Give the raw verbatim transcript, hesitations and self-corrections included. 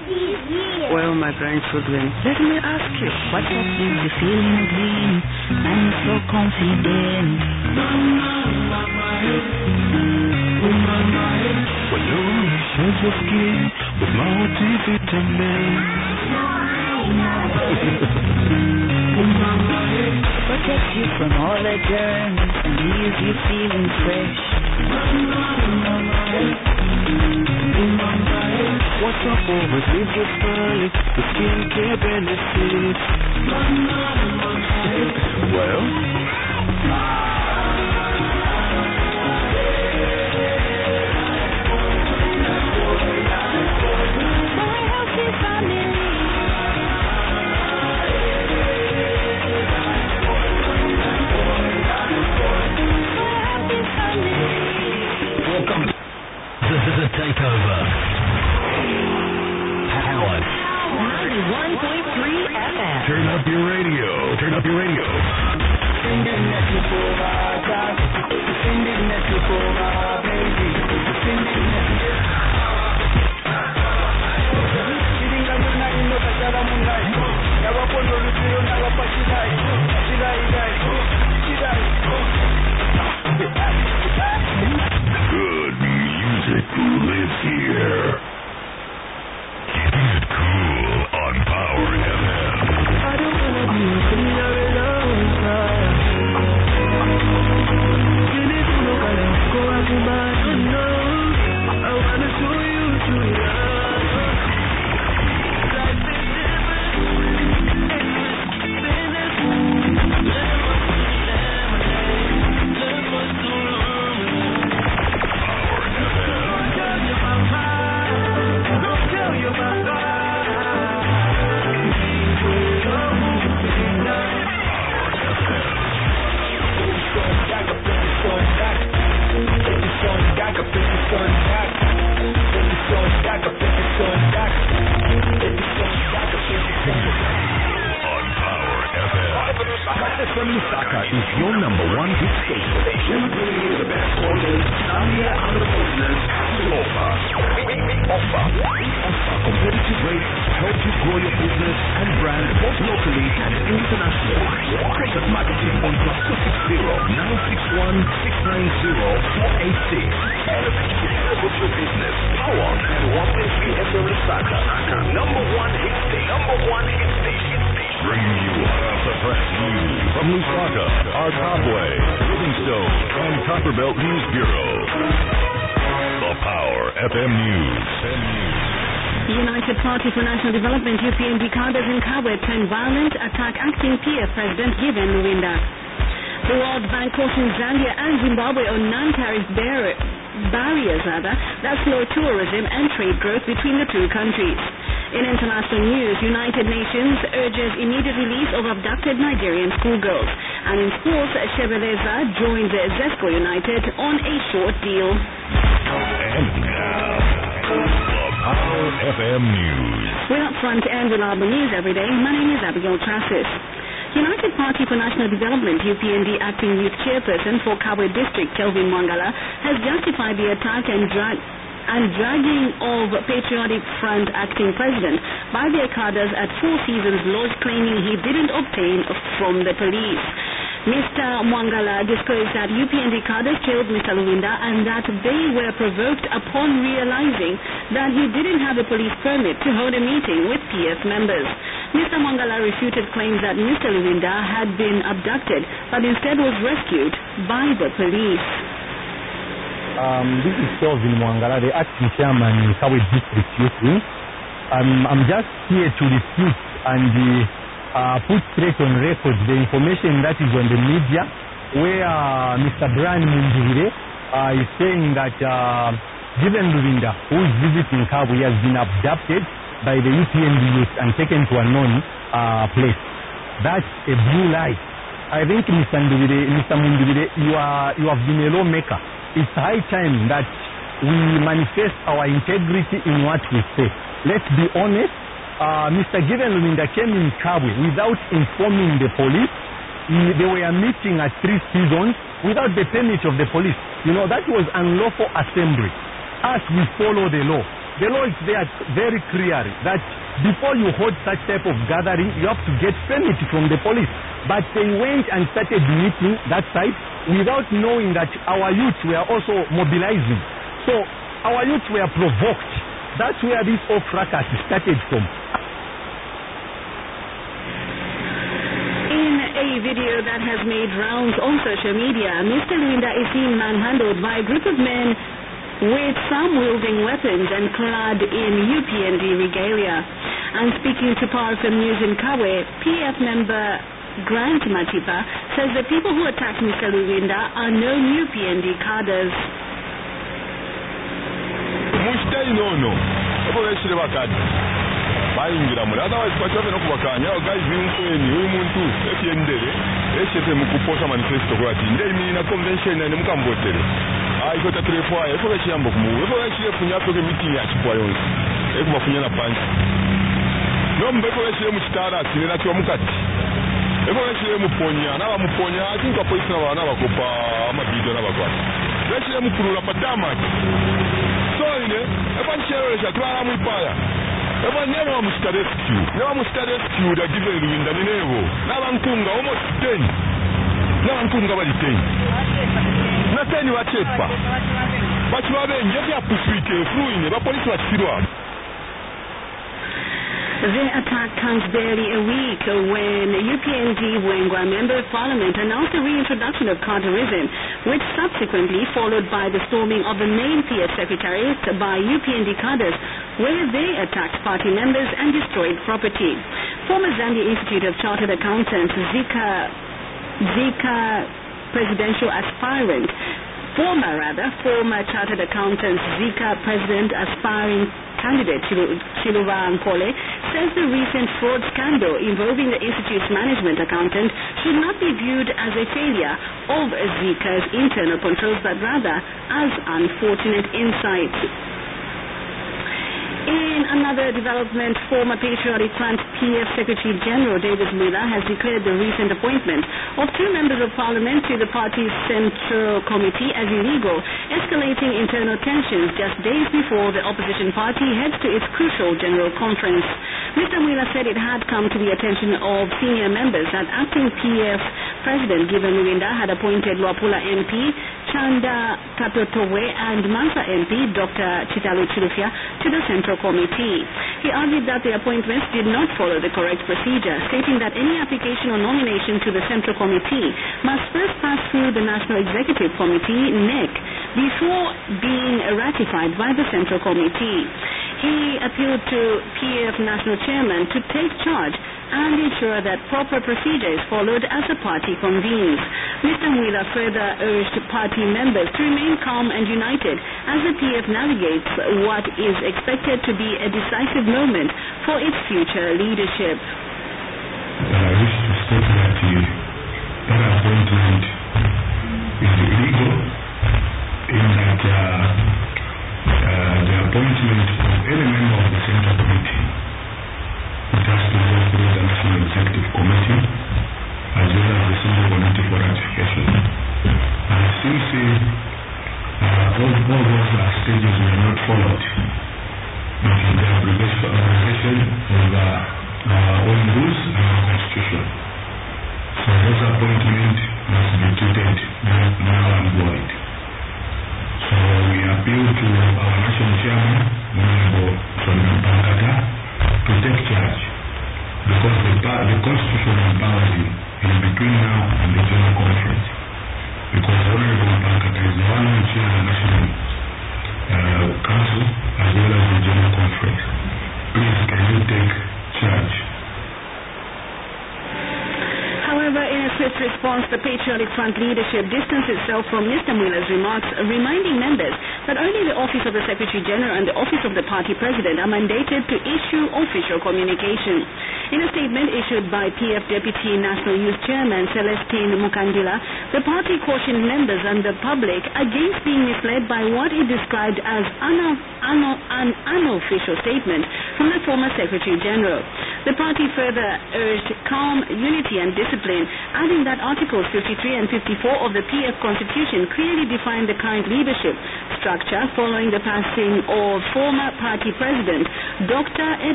Well, my grandchildren, Let me ask you, what's up with the feeling of being I'm so confident? ولو شايف كده بموتي في التمام Protect you from all the germs and leave you feeling fresh. What's up over with your smile? The skincare benefits. Well, welcome to the, the takeover. Powered. ninety-one point three F M. Turn up your radio. Turn up your radio. Good music lives here. Keeping it cool on Power F M. I don't wanna be a criminal alone. You need to look at us, go out to my no. I wanna show you to love. Life is different. F M Lusaka is your number one hit station. The best quality Zambia and the continent has to offer. We, we offer. We offer competitive rates to help you grow your business and brand both locally and internationally. Contact marketing on plus two six zero nine six one six nine zero four eight six. Elevate the level of your business. Power and one point three F M Lusaka. Number one hit station. Number one hit station. Bringing you hot off the press news from Lusaka, our Topway, Livingstone, and Copperbelt News Bureau. The Power F M News. United Party for National Development U P N D cadres in Kabwe turned violent, attack acting P F President Given Luwinda. The World Bank cautions Zambia and Zimbabwe on non-tariff bar- barriers rather, that slow tourism and trade growth between the two countries. In international news, United Nations urges immediate release of abducted Nigerian schoolgirls. And in sports, Shebeleza joins Zesco United on a short deal. And now, the Power F M News. We're up front and reliable news every day. My name is Abigail Trassis. United Party for National Development, U P N D acting youth chairperson for Kabwe District, Kelvin Mwangala, has justified the attack and drag and dragging of Patriotic Front acting president by their cadres at Four Seasons Lodge, claiming he didn't obtain from the police. Mister Mwangala disclosed that U P N D cadres killed Mister Luwinda and that they were provoked upon realizing that he didn't have a police permit to hold a meeting with P F members. Mister Mwangala refuted claims that Mister Luwinda had been abducted but instead was rescued by the police. Um, this is Kelvin Mwangala, the acting chairman in Kabwe District Youth Wing. Um, I'm just here to refute and uh, uh, put straight on record the information that is on the media where uh, Mister Brian Mundire uh, is saying that uh, Given Luwinda, who is visiting Kabwe, has been abducted by the U P N D youth and taken to a known uh, place. That's a blue lie. I think Mister Mundire, Mister Mundire, you, are, you have been a lawmaker. It's high time that we manifest our integrity in what we say. Let's be honest. Uh, Mister Given Luwinda came in Kabwe without informing the police. He, they were meeting at Three Seasons without the permit of the police. You know, that was unlawful assembly. As we follow the law, the law is there very clearly that before you hold such type of gathering, you have to get permit from the police. But they went and started meeting that side without knowing that our youth were also mobilizing. So our youth were provoked. That's where this whole fracas started from. In a video that has made rounds on social media, Mister Luinda is seen manhandled by a group of men with some wielding weapons and clad in U P N D regalia. And speaking to Power F M News in Kawe, P F member Grant Matipa says the people who attacked Mister Luinda are known U P N D cadres. bayingira muli otherwise kwatave nokubakanya guys binkweni uyu muntu ekyendere ekyete mukuposa manifesto kwati ndeimina convention ne mukambotere ayi kota trefwa efo kiyambo kumu efo kiye kunyato ke meeting ya chipwa yonse ekuma kunyana panchi nombe efo kiye mu kitara sinena kyo mukati efo kiye muponya na bamuponya atinka police na bana bakopa amabido na bakwati kiye mukurura padama so ine efo kiyere cha twala mu ipaya Eba never was to rescue. Never was to rescue the given in the Nevo. Navankunga almost ten. Navankunga was ten. Nothing was cheaper. But you have been just a pussy through in the police was still. The attack comes barely a week when U P N D Wengwa Member of Parliament announced the reintroduction of carterism, which subsequently followed by the storming of the main P F Secretariat by U P N D cadres, where they attacked party members and destroyed property. Former Zambia Institute of Chartered Accountants, Zika, Zika presidential aspirant, former rather, former Chartered Accountants, Zika president aspiring candidate Chiluva Nkole says the recent fraud scandal involving the Institute's management accountant should not be viewed as a failure of Zika's internal controls, but rather as unfortunate insights. In another development, former Patriotic Front P F Secretary General David Mwila has declared the recent appointment of two members of parliament to the party's Central Committee as illegal, escalating internal tensions just days before the opposition party heads to its crucial general conference. Mister Mwila said it had come to the attention of senior members that acting P F President Given Luinda had appointed Luapula M P, Chanda Katotowe and Mansa M P, Doctor Chitalu Chilufya, to the Central Committee. He argued that the appointments did not follow the correct procedure, stating that any application or nomination to the Central Committee must first pass through the National Executive Committee, N E C, before being ratified by the Central Committee. He appealed to P F National Chairman to take charge and ensure that proper procedure is followed as the party convenes. Mister Mwila further urged party members to remain calm and united as the P F navigates what is expected to be a decisive moment for its future leadership. I wish to state that that appointment is illegal in that uh, uh, the appointment of any member of the Central Committee, it has to go through the National Executive Committee as well as the Central Committee for Ratification. And since uh, all, all those uh, stages were not followed, but in the abrogation of uh, our own rules and our constitution. So those appointments must be treated now and void. So we appeal to our national chairman, Honorable Solomon Pankata, to take charge, because the, the constitution empowers him in between now and the general conference. Because Honorable Pankata is the one who chairs the national uh, council as well as the general conference. Please, can you take charge? However, in a swift response, the Patriotic Front leadership distanced itself from Mister Mwila's remarks, reminding members that only the Office of the Secretary General and the Office of the Party President are mandated to issue official communication. In a statement issued by P F Deputy National Youth Chairman Celestine Mukandila, the party cautioned members and the public against being misled by what it described as an unofficial statement from the former Secretary General. The party further urged calm, unity and discipline, adding that Articles fifty-three and fifty-four of the P F Constitution clearly define the current leadership structure following the passing of former party president Doctor